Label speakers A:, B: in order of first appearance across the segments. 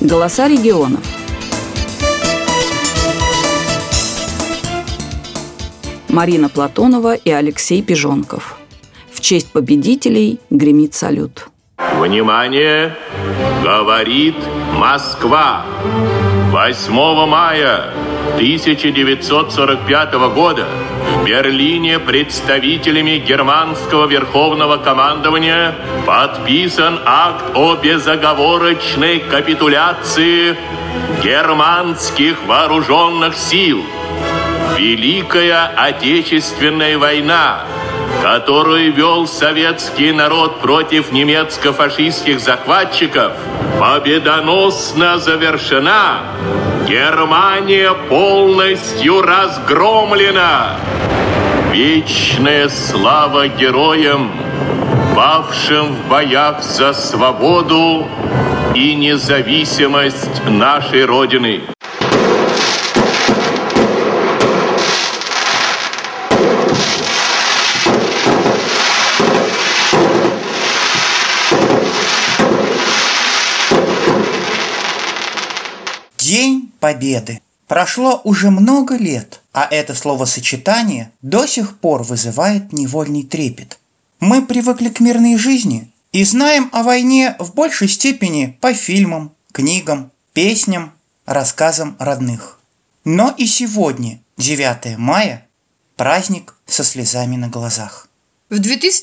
A: Голоса регионов. Марина Платонова и Алексей Пижонков. В честь победителей гремит салют.
B: Внимание! Говорит Москва! 8 мая 1945 года в Берлине представителями германского верховного командования подписан акт о безоговорочной капитуляции германских вооруженных сил. Великая Отечественная война, которую вел советский народ против немецко-фашистских захватчиков, победоносно завершена. Германия полностью разгромлена. Вечная слава героям, павшим в боях за свободу и независимость нашей Родины.
C: День Победы. Прошло уже много лет, а это словосочетание до сих пор вызывает невольный трепет. Мы привыкли к мирной жизни и знаем о войне в большей степени по фильмам, книгам, песням, рассказам родных. Но и сегодня, 9 мая, праздник со слезами на глазах.
D: В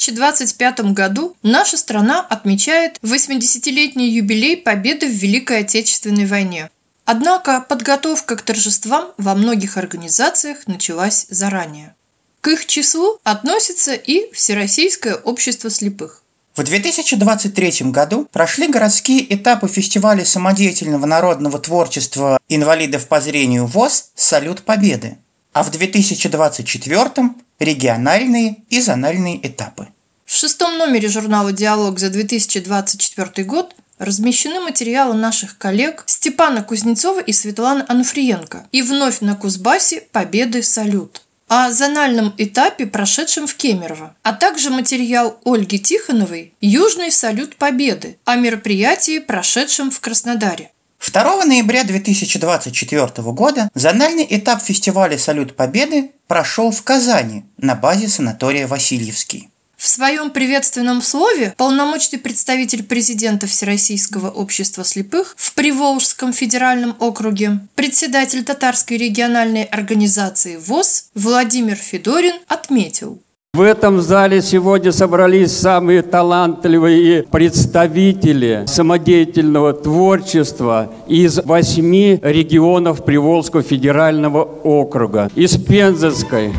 D: 2025 году наша страна отмечает 80-летний юбилей победы в Великой Отечественной войне. Однако подготовка к торжествам во многих организациях началась заранее. К их числу относится и Всероссийское общество слепых.
C: В 2023 году прошли городские этапы фестиваля самодеятельного народного творчества инвалидов по зрению ВОС «Салют Победы», а в 2024 – региональные и зональные этапы.
D: В 6-м номере журнала «Диалог» за 2024 год размещены материалы наших коллег Степана Кузнецова и Светланы Ануфриенко и вновь на Кузбассе «Победы салют», о зональном этапе, прошедшем в Кемерово, а также материал Ольги Тихоновой «Южный салют Победы» о мероприятии, прошедшем в Краснодаре.
C: 2 ноября 2024 года зональный этап фестиваля «Салют Победы» прошел в Казани на базе санатория «Васильевский».
D: В своем приветственном слове полномочный представитель президента Всероссийского общества слепых в Приволжском федеральном округе, председатель Татарской региональной организации ВОС Владимир Федорин отметил:
E: в этом зале сегодня собрались самые талантливые представители самодеятельного творчества из 8 регионов Приволжского федерального округа. Из Пензенской,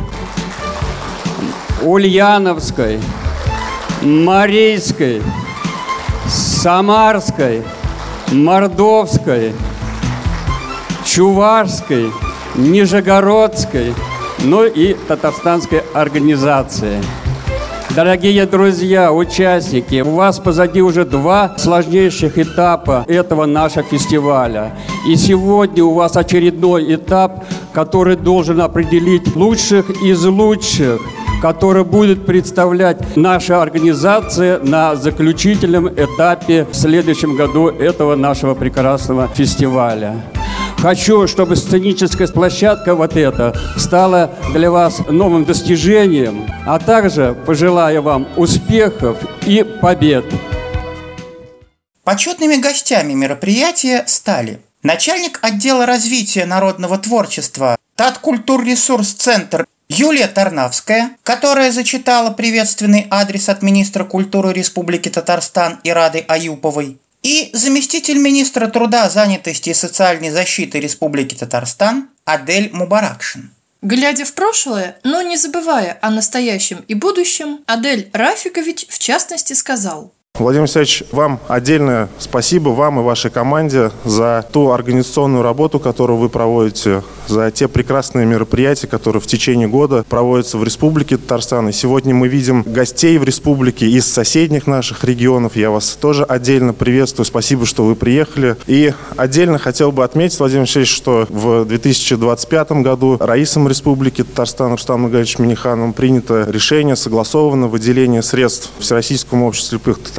E: Ульяновской, Марийской, Самарской, Мордовской, Чувашской, Нижегородской, ну и татарстанской организации. Дорогие друзья, участники, у вас позади уже 2 сложнейших этапа этого нашего фестиваля. И сегодня у вас очередной этап, который должен определить лучших из лучших, который будет представлять наша организация на заключительном этапе в следующем году этого нашего прекрасного фестиваля. Хочу, чтобы сценическая площадка вот эта стала для вас новым достижением, а также пожелаю вам успехов и побед.
C: Почетными гостями мероприятия стали начальник отдела развития народного творчества Таткультурресурс-центр Юлия Тарнавская, которая зачитала приветственный адрес от министра культуры Республики Татарстан Ирады Аюповой, и заместитель министра труда, занятости и социальной защиты Республики Татарстан Адель Мубаракшин.
D: Глядя в прошлое, но не забывая о настоящем и будущем, Адель Рафикович в частности сказал:
F: Владимир Алексеевич, вам отдельное спасибо, вам и вашей команде, за ту организационную работу, которую вы проводите, за те прекрасные мероприятия, которые в течение года проводятся в Республике Татарстан. И сегодня мы видим гостей в республике из соседних наших регионов. Я вас тоже отдельно приветствую. Спасибо, что вы приехали. И отдельно хотел бы отметить, Владимир Алексеевич, что в 2025 году Раисом Республики Татарстан Рустамом Нургалиевичем Миннихановым принято решение, согласовано выделение средств Всероссийскому обществу слепых Татарстана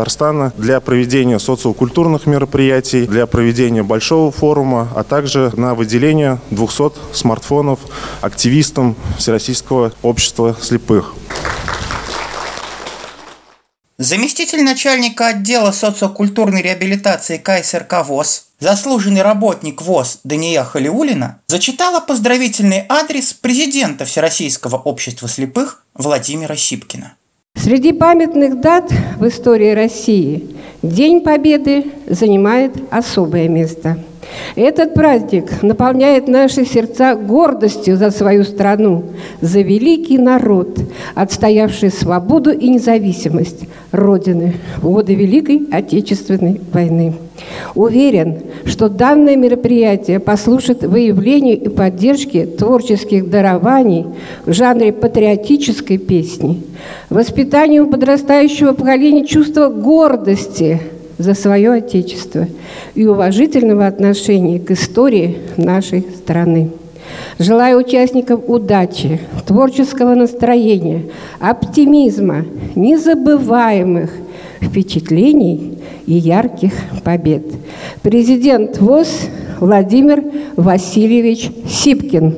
F: Татарстана для проведения социокультурных мероприятий, для проведения большого форума, а также на выделение 200 смартфонов активистам Всероссийского общества слепых.
C: Заместитель начальника отдела социокультурной реабилитации КСРК ВОС, заслуженный работник ВОС Дания Халиуллина зачитала поздравительный адрес президента Всероссийского общества слепых Владимира Сипкина.
G: Среди памятных дат в истории России День Победы занимает особое место. Этот праздник наполняет наши сердца гордостью за свою страну, за великий народ, отстоявший свободу и независимость Родины в годы Великой Отечественной войны. Уверен, что данное мероприятие послужит выявлению и поддержке творческих дарований в жанре патриотической песни, воспитанию подрастающего поколения чувства гордости за свое Отечество и уважительного отношения к истории нашей страны. Желаю участникам удачи, творческого настроения, оптимизма, незабываемых впечатлений и ярких побед. Президент ВОС Владимир Васильевич Сипкин.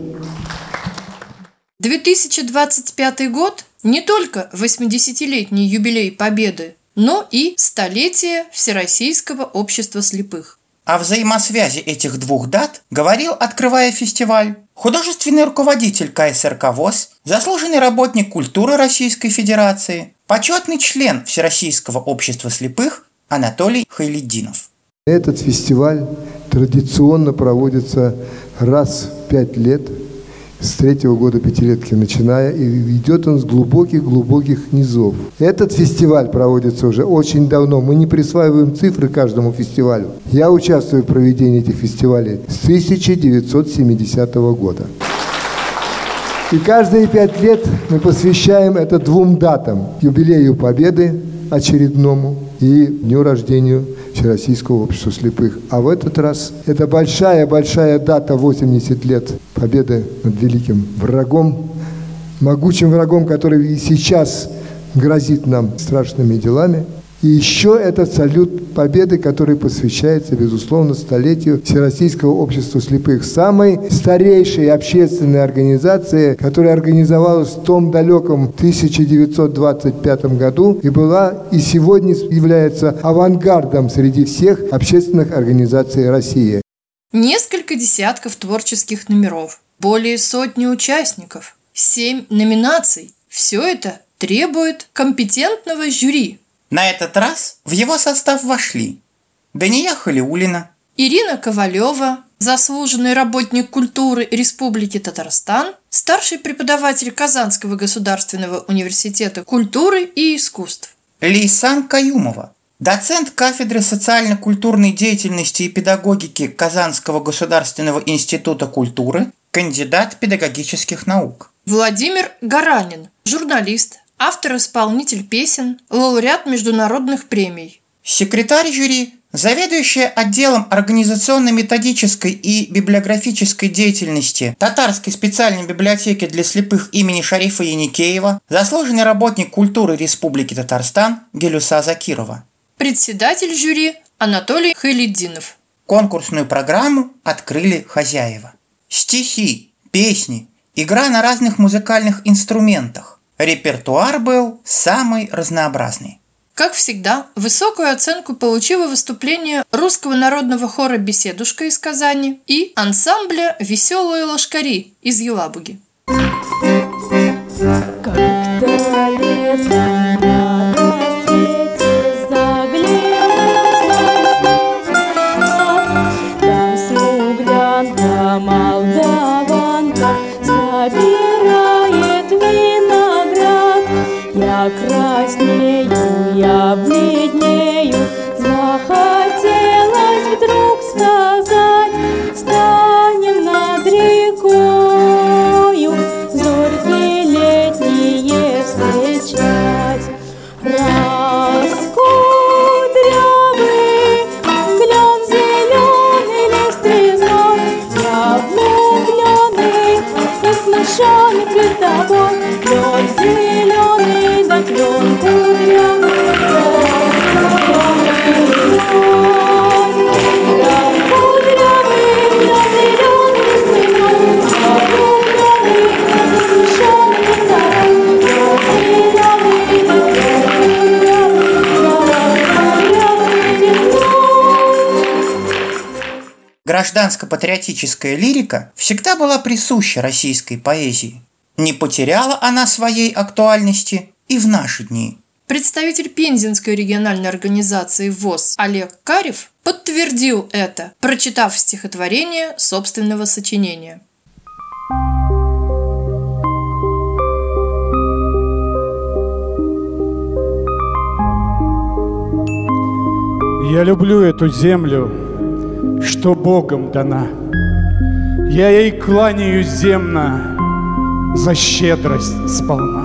D: 2025 год не только 80-летний юбилей Победы, но и столетие Всероссийского общества слепых.
C: О взаимосвязи этих двух дат говорил, открывая фестиваль, художественный руководитель КСРК ВОС, заслуженный работник культуры Российской Федерации, почетный член Всероссийского общества слепых Анатолий Хайлетдинов.
H: Этот фестиваль традиционно проводится раз в 5 лет, с 3-го года пятилетки начиная, и идет он с глубоких низов. Этот фестиваль проводится уже очень давно. Мы не присваиваем цифры каждому фестивалю. Я участвую в проведении этих фестивалей с 1970 года. И каждые 5 лет мы посвящаем это 2 датам. Юбилею Победы очередному и дню рождения Всероссийского общества слепых. А в этот раз это большая дата, 80 лет победы над великим врагом, могучим врагом, который и сейчас грозит нам страшными делами. И еще этот салют победы, который посвящается, безусловно, столетию Всероссийского общества слепых, самой старейшей общественной организации, которая организовалась в том далеком 1925 году и была и сегодня является авангардом среди всех общественных организаций России.
D: Несколько десятков творческих номеров, более 100 участников, 7 номинаций. Все это требует компетентного жюри.
C: На этот раз в его состав вошли Дания Халиуллина,
D: Ирина Ковалева, заслуженный работник культуры Республики Татарстан, старший преподаватель Казанского государственного университета культуры и искусств,
C: Лейсан Каюмова, доцент кафедры социально-культурной деятельности и педагогики Казанского государственного института культуры, кандидат педагогических наук,
D: Владимир Гаранин, журналист, автор-исполнитель песен, лауреат международных премий.
C: Секретарь жюри, заведующая отделом организационно-методической и библиографической деятельности Татарской специальной библиотеки для слепых имени Шарифа Еникеева, заслуженный работник культуры Республики Татарстан Гелюса Закирова.
D: Председатель жюри Анатолий Хайлетдинов.
C: Конкурсную программу открыли хозяева. Стихи, песни, игра на разных музыкальных инструментах. Репертуар был самый разнообразный.
D: Как всегда, высокую оценку получило выступление русского народного хора «Беседушка» из Казани и ансамбля «Веселые лошкари» из Елабуги.
I: Я краснею, я бледнею, захотелось вдруг сказать: станем над рекою зорьки летние встречать. Раскудрявый клен зеленый лист резной, я влюбленный и смущенный пред тобой. Клен зеленый, да клен кудрявый,
C: Гражданско-патриотическая лирика всегда была присуща российской поэзии. Не потеряла она своей актуальности и в наши дни.
D: Представитель Пензенской региональной организации ВОС Олег Карев подтвердил это, прочитав стихотворение собственного сочинения.
J: Я люблю эту землю, что Богом дана. Я ей кланяюсь земно за щедрость сполна.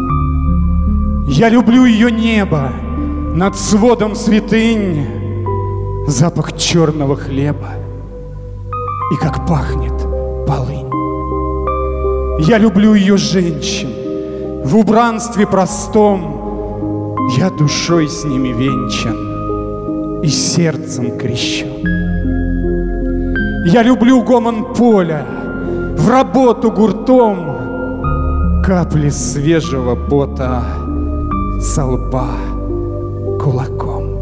J: Я люблю ее небо над сводом святынь, запах черного хлеба и как пахнет полынь. Я люблю ее женщин в убранстве простом, я душой с ними венчан и сердцем крещен. Я люблю гомон поля, в работу гуртом, капли свежего пота со лба кулаком.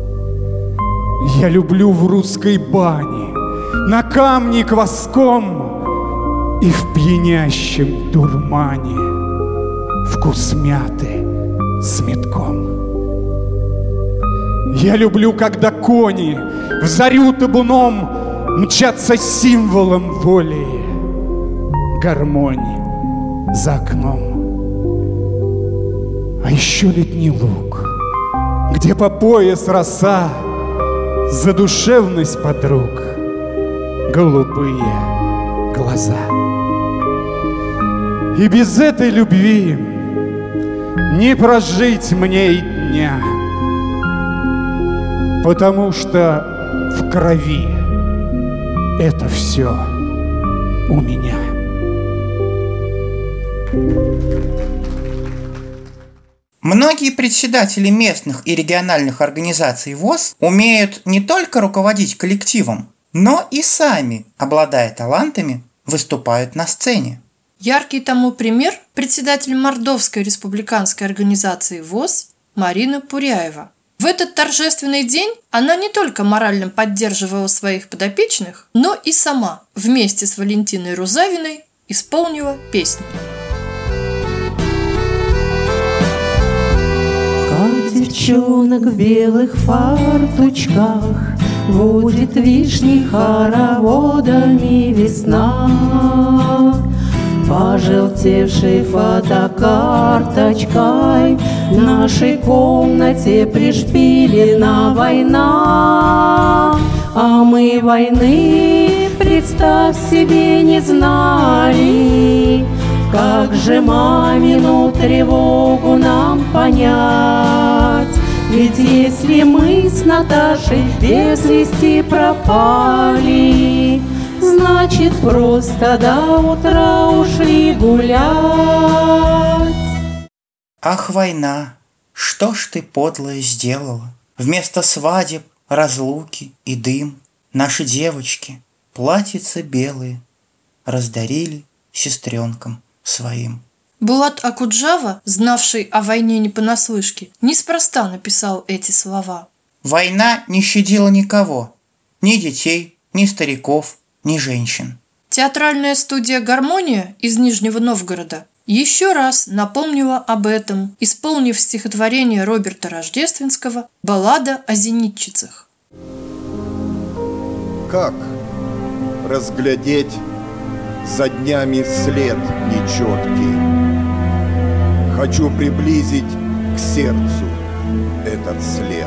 J: Я люблю в русской бане, на камне кваском и в пьянящем дурмане вкус мяты с метком. Я люблю, когда кони в зарю табуном мчатся символом воли, гармонь за окном. А еще летний луг, где по пояс роса, задушевность подруг, голубые глаза. И без этой любви не прожить мне и дня, потому что в крови это все у меня.
C: Многие председатели местных и региональных организаций ВОС умеют не только руководить коллективом, но и сами, обладая талантами, выступают на сцене.
D: Яркий тому пример – председатель Мордовской республиканской организации ВОС Марина Пуряева. В этот торжественный день она не только морально поддерживала своих подопечных, но и сама вместе с Валентиной Рузавиной исполнила песню.
K: Как девчонок в белых фартучках водит вишни хороводами весна, пожелтевшей фотокарточкой в нашей комнате пришпилена война. А мы войны, представь себе, не знали. Как же мамину тревогу нам понять? Ведь если мы с Наташей без вести пропали, значит, просто до утра ушли гулять.
C: Ах, война, что ж ты подлое сделала? Вместо свадеб, разлуки и дым наши девочки, платьица белые, раздарили сестренкам своим.
D: Булат Акуджава, знавший о войне не понаслышке, неспроста написал эти слова.
C: Война не щадила никого, ни детей, ни стариков, ни женщин.
D: Театральная студия «Гармония» из Нижнего Новгорода еще раз напомнила об этом, исполнив стихотворение Роберта Рождественского «Баллада о зенитчицах».
L: Как разглядеть за днями след нечеткий? Хочу приблизить к сердцу этот след.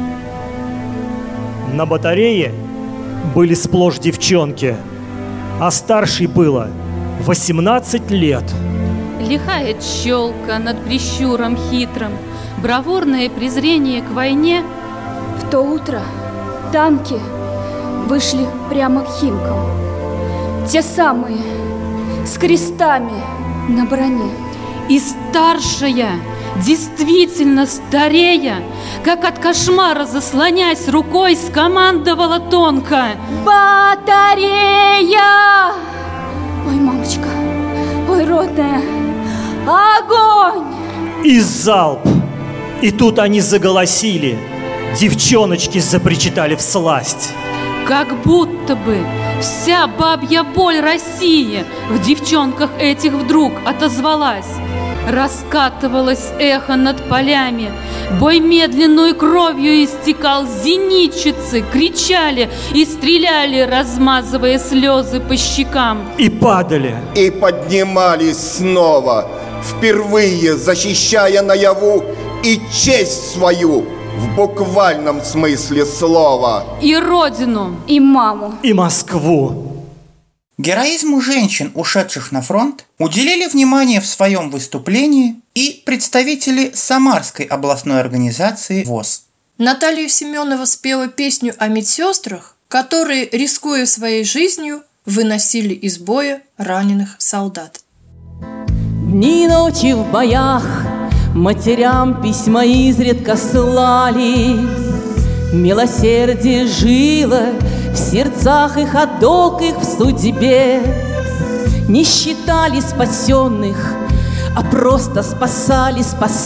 M: На батарее были сплошь девчонки, а старшей было 18 лет.
N: Лихая челка над прищуром хитрым, бравурное презрение к войне.
O: В то утро танки вышли прямо к Химкам. Те самые, с крестами на броне.
N: И старшая, действительно старея, как от кошмара заслонясь рукой, скомандовала тонко:
O: «Батарея! Ой, мамочка, ой, родная, огонь!»
M: И залп! И тут они заголосили. Девчоночки запричитали всласть.
N: Как будто бы вся бабья боль России в девчонках этих вдруг отозвалась. Раскатывалось эхо над полями, бой медленную кровью истекал, зенитчицы кричали и стреляли, размазывая слезы по щекам.
M: И падали.
L: И поднимались снова, впервые защищая наяву и честь свою в буквальном смысле слова.
N: И родину,
O: и маму,
M: и Москву.
C: Героизму женщин, ушедших на фронт, уделили внимание в своем выступлении и представители Самарской областной организации ВОС.
D: Наталья Семенова спела песню о медсестрах, которые, рискуя своей жизнью, выносили из боя раненых солдат.
K: Дни и ночи в боях матерям письма изредка слали. Милосердие жило в сердцах их, а долг их в судьбе. Не считали спасенных, а просто спасали.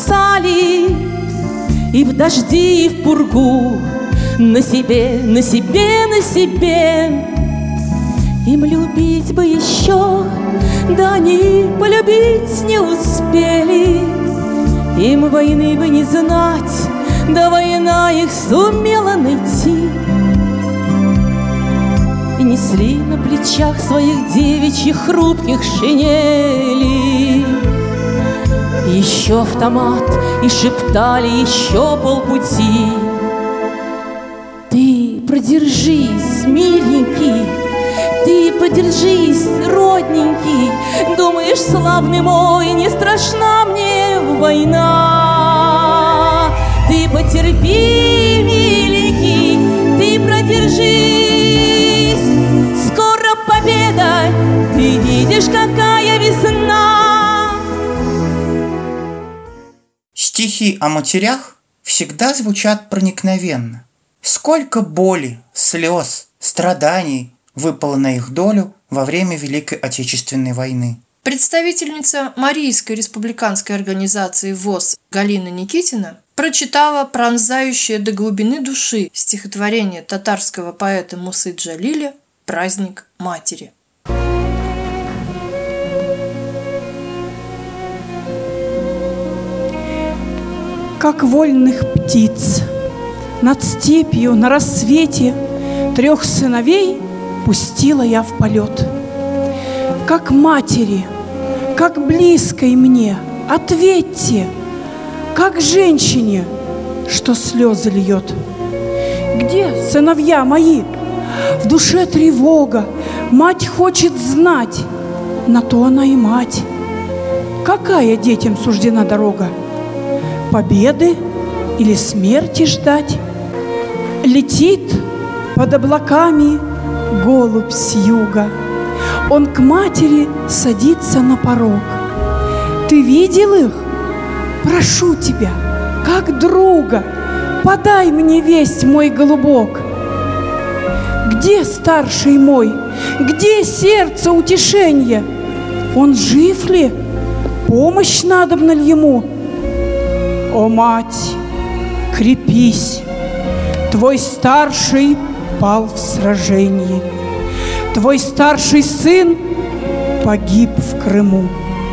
K: И в дожди, и в пургу на себе. Им любить бы еще, да они полюбить не успели. Им войны бы не знать, да война их сумела найти. И несли на плечах своих девичьих хрупких шинелей. Еще автомат и шептали еще полпути. Ты продержись, миленький, ты подержись, родненький. Думаешь, славный мой, не страшна мне война. Ты потерпи, миленький, ты продержись. Скоро победа, ты видишь, какая весна.
C: Стихи о матерях всегда звучат проникновенно. Сколько боли, слез, страданий выпало на их долю во время Великой Отечественной войны.
D: Представительница Марийской республиканской организации ВОС Галина Никитина прочитала пронзающее до глубины души стихотворение татарского поэта Мусы Джалиля «Праздник матери».
P: Как вольных птиц над степью на рассвете 3 сыновей пустила я в полет. Как матери, как близкой мне, ответьте, как женщине, что слезы льет. Где сыновья мои? В душе тревога, мать хочет знать, на то она и мать. Какая детям суждена дорога? Победы или смерти ждать? Летит под облаками голубь с юга. Он к матери садится на порог. Ты видел их? Прошу тебя, как друга, подай мне весть, мой голубок. Где старший мой? Где сердце утешенье? Он жив ли? Помощь надобна ли ему? О, мать, крепись, твой старший пал в сражении. Твой старший сын погиб в Крыму.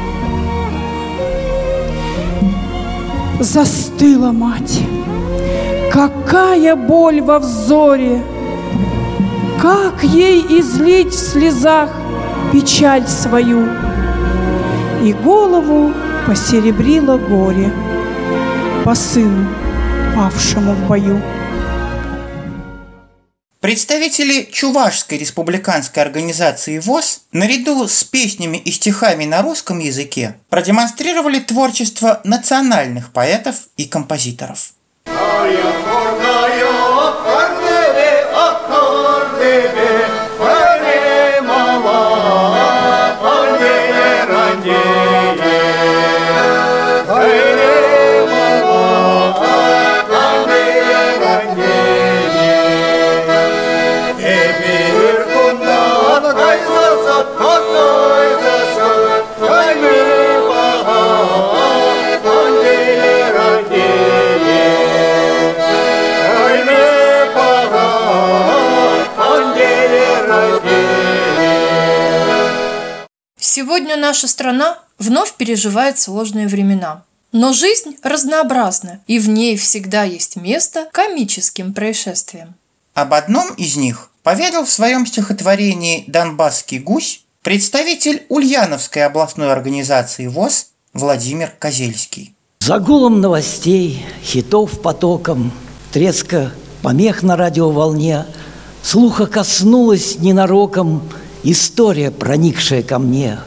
P: Застыла мать, какая боль во взоре, как ей излить в слезах печаль свою. И голову посеребрило горе по сыну, павшему в бою.
C: Представители Чувашской республиканской организации ВОС наряду с песнями и стихами на русском языке продемонстрировали творчество национальных поэтов и композиторов.
D: Сегодня наша страна вновь переживает сложные времена. Но жизнь разнообразна, и в ней всегда есть место комическим происшествиям.
C: Об одном из них поведал в своем стихотворении «Донбасский гусь» представитель Ульяновской областной организации ВОС Владимир Козельский.
Q: За гулом новостей, хитов потоком, треска помех на радиоволне, слуха коснулась ненароком история, проникшая ко мне.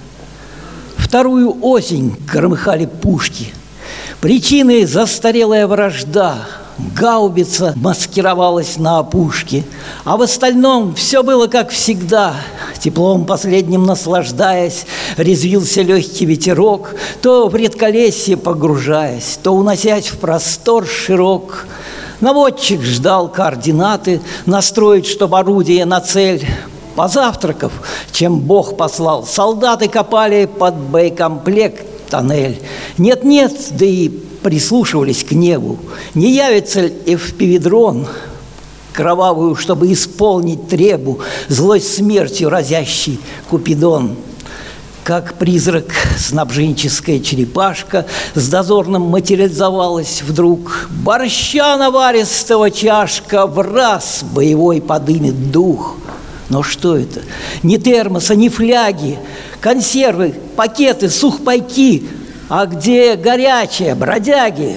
Q: Вторую осень громыхали пушки. Причиной застарелая вражда, гаубица маскировалась на опушке, а в остальном все было как всегда. Теплом последним наслаждаясь, резвился легкий ветерок, то в редколесье погружаясь, то уносясь в простор широк. Наводчик ждал координаты, настроить, чтоб орудие на цель. Позавтракав, чем Бог послал, солдаты копали под боекомплект тоннель. Нет-нет, да и прислушивались к небу. Не явится ли эвпиведрон кровавую, чтобы исполнить требу, злой смертью разящий Купидон? Как призрак снабженческая черепашка с дозорным материализовалась вдруг. Борща наваристого чашка в раз боевой подымет дух. Но что это? Ни термоса, ни фляги, консервы, пакеты, сухпайки. А где горячее, бродяги?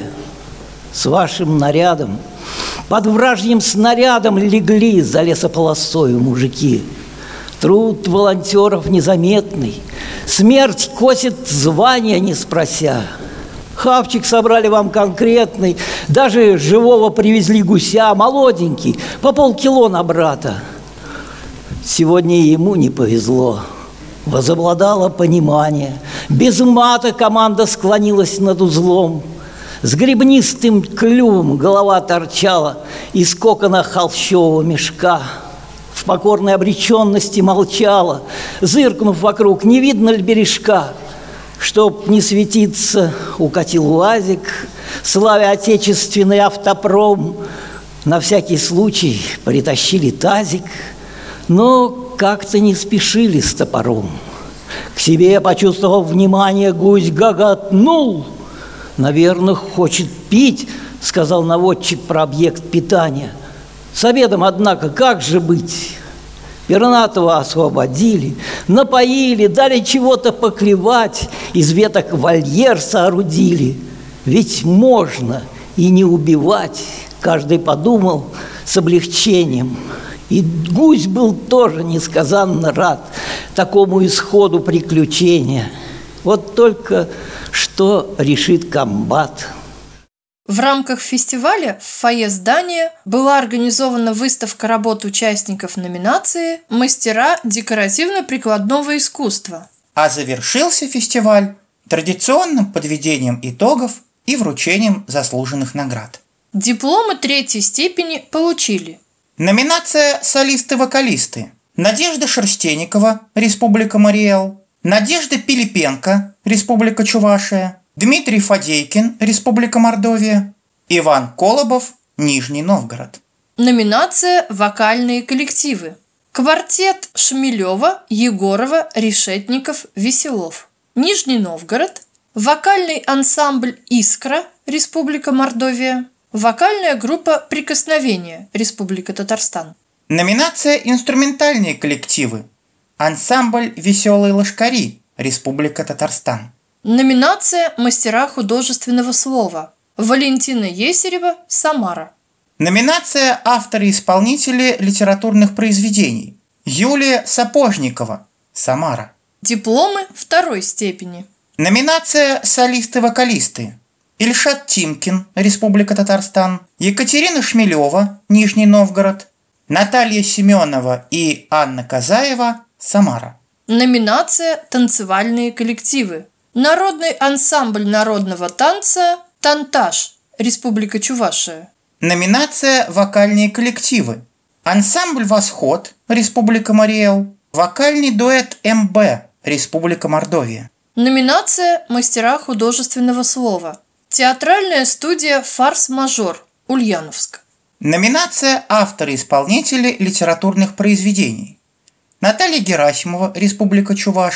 Q: С вашим нарядом под вражьим снарядом легли за лесополосою мужики. Труд волонтеров незаметный, смерть косит звания не спрося. Хавчик собрали вам конкретный, даже живого привезли гуся, молоденький, по полкило на брата. Сегодня ему не повезло. Возобладало понимание. Без мата команда склонилась над узлом. С гребнистым клювом голова торчала из кокона холщового мешка. В покорной обреченности молчала, зыркнув вокруг, не видно ли бережка. Чтоб не светиться, укатил УАЗик, славя отечественный автопром. На всякий случай притащили тазик, но как-то не спешили с топором. К себе, почувствовав внимание, гусь гоготнул. «Наверное, хочет пить», — сказал наводчик про объект питания. «С обедом, однако, как же быть?» Пернатого освободили, напоили, дали чего-то поклевать, из веток вольер соорудили. Ведь можно и не убивать, каждый подумал с облегчением. И гусь был тоже несказанно рад такому исходу приключения. Вот только что решит комбат.
D: В рамках фестиваля в фойе здания была организована выставка работ участников номинации «Мастера декоративно-прикладного искусства».
C: А завершился фестиваль традиционным подведением итогов и вручением заслуженных наград.
D: Дипломы третьей степени получили:
C: номинация «Солисты-вокалисты» Надежда Шерстенникова, Республика Мариэл, Надежда Пилипенко, Республика Чувашия, Дмитрий Фадейкин, Республика Мордовия, Иван Колобов, Нижний Новгород.
D: Номинация «Вокальные коллективы». Квартет Шмелева, Егорова, Решетников, Веселов. Нижний Новгород. Вокальный ансамбль «Искра», Республика Мордовия. Вокальная группа «Прикосновение», Республика Татарстан.
C: Номинация «Инструментальные коллективы». Ансамбль «Веселые лошкари», Республика Татарстан.
D: Номинация «Мастера художественного слова». Валентина Есерева, Самара.
C: Номинация «Авторы-исполнители литературных произведений». Юлия Сапожникова, Самара.
D: Дипломы второй степени.
C: Номинация «Солисты-вокалисты». Ильшат Тимкин, Республика Татарстан. Екатерина Шмелева, Нижний Новгород. Наталья Семенова и Анна Казаева, Самара.
D: Номинация «Танцевальные коллективы». Народный ансамбль народного танца «Танташ», Республика Чувашия.
C: Номинация «Вокальные коллективы». Ансамбль «Восход», Республика Мариэл. Вокальный дуэт МБ, Республика Мордовия.
D: Номинация «Мастера художественного слова». Театральная студия «Фарс-мажор», Ульяновск.
C: Номинация «Авторы-исполнители литературных произведений». Наталья Герасимова, Республика Чувашия.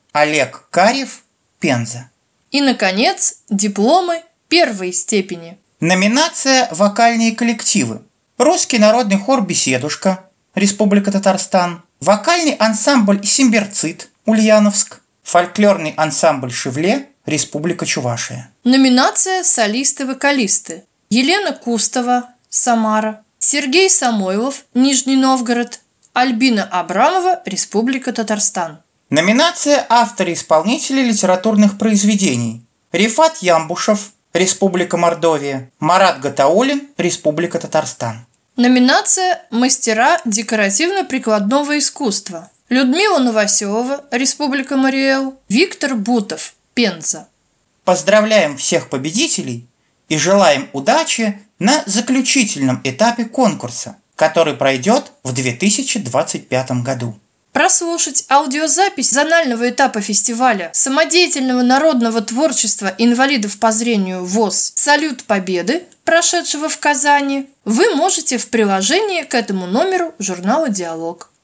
C: Олег Карев, Пенза.
D: И, наконец, дипломы первой степени.
C: Номинация «Вокальные коллективы». Русский народный хор «Беседушка», Республика Татарстан. Вокальный ансамбль «Симбирцит», Ульяновск. Фольклорный ансамбль «Шевле», Республика Чувашия.
D: Номинация «Солисты-вокалисты». Елена Кустова, Самара. Сергей Самойлов, Нижний Новгород. Альбина Абрамова, Республика Татарстан.
C: Номинация «Авторы-исполнители литературных произведений». Рифат Ямбушев, Республика Мордовия. Марат Гатаулин, Республика Татарстан.
D: Номинация «Мастера декоративно-прикладного искусства». Людмила Новоселова, Республика Мариэл. Виктор Бутов, Пенза.
C: Поздравляем всех победителей и желаем удачи на заключительном этапе конкурса, который пройдет в 2025 году.
D: Прослушать аудиозапись зонального этапа фестиваля самодеятельного народного творчества инвалидов по зрению ВОС «Салют Победы», прошедшего в Казани, вы можете в приложении к этому номеру журнала «Диалог».